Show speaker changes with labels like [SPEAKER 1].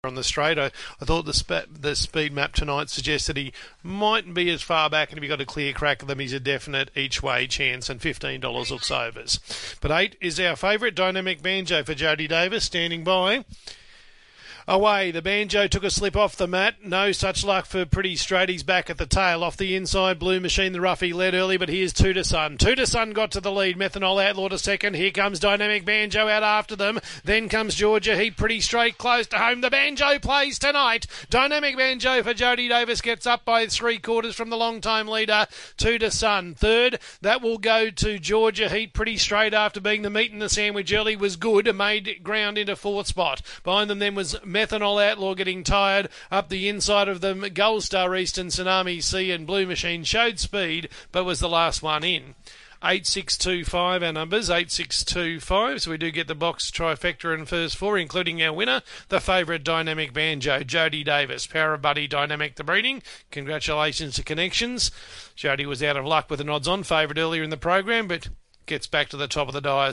[SPEAKER 1] on the straight. I thought the speed map tonight suggested he mightn't be as far back, and if he got a clear crack of them, he's a definite each way chance, and $15 looks overs. But 8 is our favourite, Dynamic Banjo for Jody Davis, standing by. Away, the Banjo took a slip off the mat. No such luck for Pretty Straight. He's back at the tail. Off the inside, Blue Machine, the roughie led early, but here's Two to Sun. Two to Sun got to the lead. Methanol Outlaw to second. Here comes Dynamic Banjo out after them. Then comes Georgia Heat, Pretty Straight, close to home. The Banjo plays tonight. Dynamic Banjo for Jody Davis gets up by 3/4 from the long-time leader, Two to Sun. Third, that will go to Georgia Heat, Pretty Straight, after being the meat in the sandwich early was good. Made ground into 4th spot. Behind them then was Methanol Outlaw getting tired. Up the inside of them, Gold Star Eastern, Tsunami Sea and Blue Machine showed speed, but was the last one in. 8625 our numbers, 8625. So we do get the box trifecta in first 4, including our winner, the favourite Dynamic Banjo, Jody Davis. Power of Buddy Dynamic, the breeding. Congratulations to Connections. Jody was out of luck with an odds-on favourite earlier in the program, but gets back to the top of the dice.